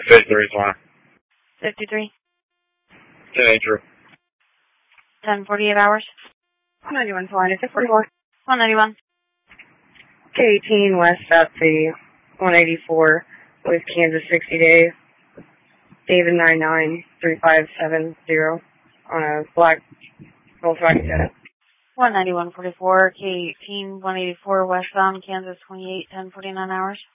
53 is fine. 53? 10 true. 10:48 hours? 191 flying at 44. 191. K18 West up the 184 with Kansas 60 days. David 99357 on a black Volkswagen Jetta. 191.44, K18, 184 westbound, Kansas 28, 10:49 hours.